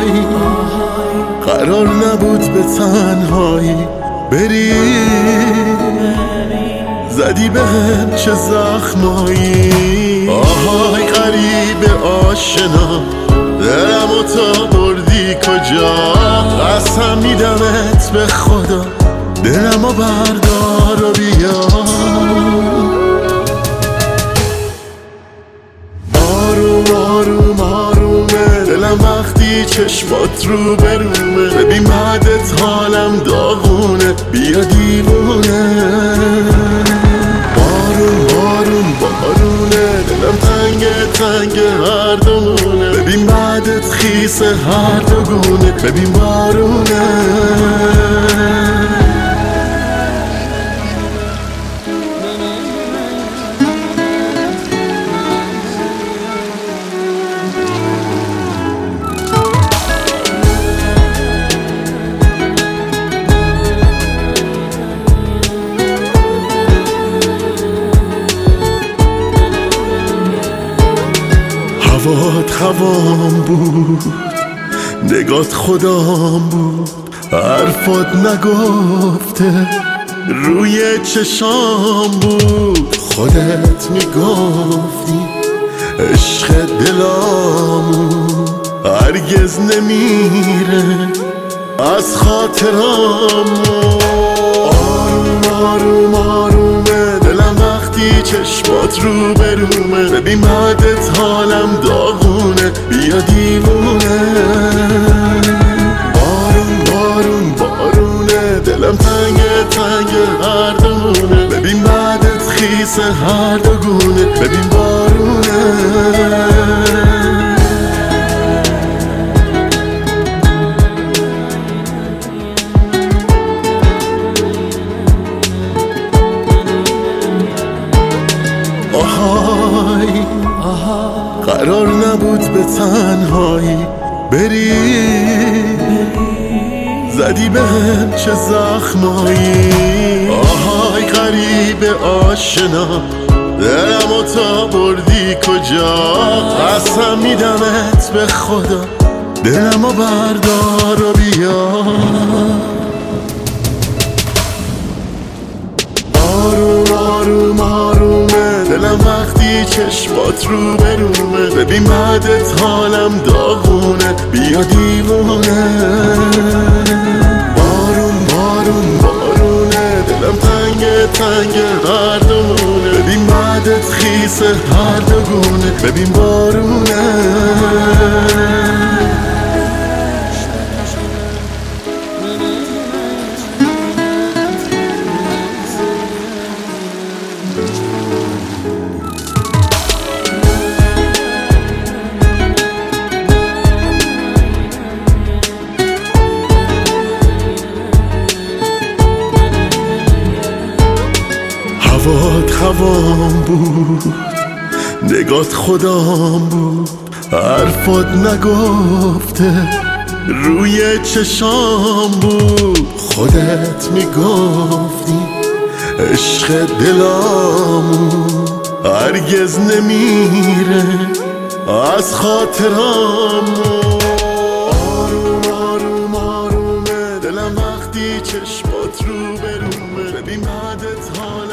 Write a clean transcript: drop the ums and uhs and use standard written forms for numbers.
قرار نبود به تنهایی بری، زدی بهم چه زخمایی. آهای غریب آشنا، دلمو تا بردی کجا؟ قسم میدمت به خدا، دلمو بردار و بیا. آروم آروم آرومه دلم وقتی چشمات رو برومه، ببین بعدت حالم داغونه، بیا دیوونه. بارون بارون بارونه دلم تنگه تنگه هر دومونه، ببین بعدت خیسه هر دوگونه، ببین بارونه. هوات هوام بود، نگات خدام بود، حرفات نگفته روی چشام بود. خودت میگفتی عشق دلامون هرگز نمیره از خاطرامون. آروم آروم آرومه دلم وقتی چشمات رو برومه، ببین بعدت حالم داغونه، بیا دیوونه. بارون بارون بارونه دلم تنگه تنگه هر دومونه، ببین بعدت خیسه هر دوگونه، ببین بارونه. قرار نبود به تنهایی بری، زدی بهم چه زخمایی. آهای غریب آشنا، دلمو تا بردی کجا؟ قسم میدمت به خدا، دلمو بردار و بیا. آروم آروم آرومه دلم وقتی چشمات رو برومه، ببین بعدت حالم داغونه، بیا دیوونه. بارون بارون بارونه دلم تنگه تنگه هر دومونه، ببین بعدت خیسه هر دوگونه، ببین بارونه. هوات هوام بود، نگات خدام بود، حرفات نگفته روی چشام بود. خودت میگفتی عشق دلامون هرگز نمیره از خاطرامون. آروم آروم آرومه دلم وقتی چشمات رو برومه، ببین بعدت حال